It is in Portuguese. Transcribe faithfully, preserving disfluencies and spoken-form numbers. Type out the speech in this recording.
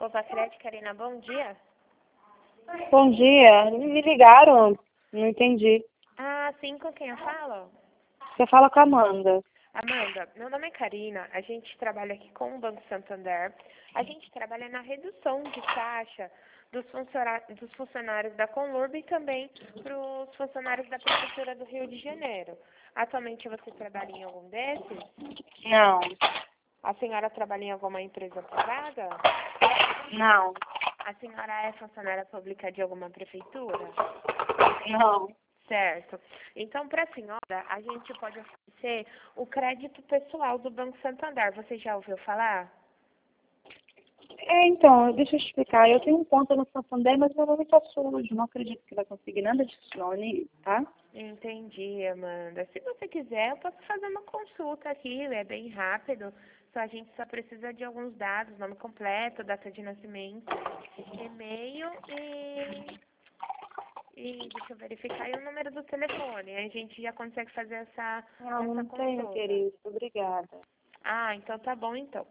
Novacred, Karina, bom dia. Bom dia, me ligaram, não entendi. Ah, sim, com quem eu falo? Você fala com a Amanda. Amanda, meu nome é Karina, a gente trabalha aqui com o Banco Santander, a gente trabalha na redução de taxa dos, funcionários, dos funcionários da Conlurb e também para os funcionários da Prefeitura do Rio de Janeiro. Atualmente você trabalha em algum desses? Não, A senhora trabalha em alguma empresa privada? não, A senhora é funcionária pública de alguma prefeitura? não. Certo. Então, para a senhora, a gente pode oferecer o crédito pessoal do Banco Santander. Você já ouviu falar? É, então, deixa eu explicar. Eu tenho um conta no Santander, mas meu nome está sujo. Não acredito que vai conseguir nada de Sony, tá? Entendi, Amanda. Se você quiser, eu posso fazer uma consulta aqui, é bem rápido. Só a gente só precisa de alguns dados, nome completo, data de nascimento, e-mail e, e deixa eu verificar e o número do telefone. Aí a gente já consegue fazer essa, Não, essa não tenho, consulta. querido. Obrigada. Ah, então tá bom então.